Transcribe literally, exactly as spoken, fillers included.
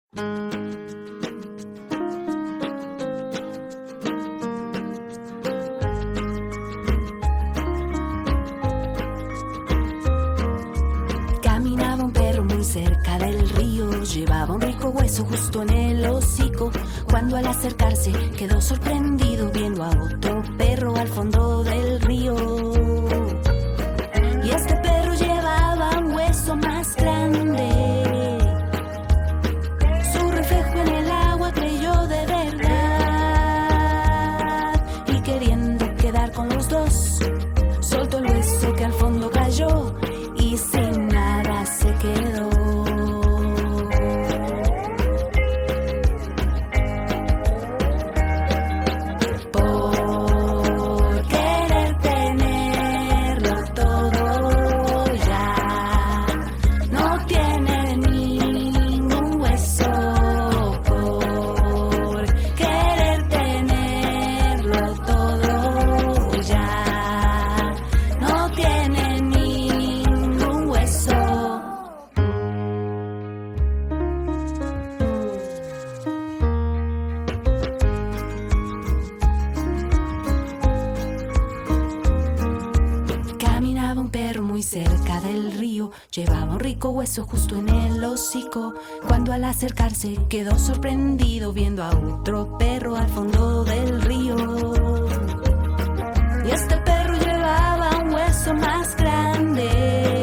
Caminaba un perro muy cerca del río, llevaba un rico hueso justo en el hocico. Cuando al acercarse quedó sorprendido viendo a otro perro al fondo del río. Y este perro llevaba un hueso más grande. Su reflejo en el agua creyó de verdad, y queriendo quedar con los dos, soltó el hueso que al fondo cayó y sin nada se quedó. Por querer tenerlo todo ya, no tiene ningún hueso. Por querer tenerlo todo ya, no tiene ningún hueso. Caminaba un perro muy cerca del río, llevaba un rico hueso justo en el hocico. Cuando al acercarse quedó sorprendido viendo a otro perro al fondo del río. Y este perro llevaba un hueso más grande.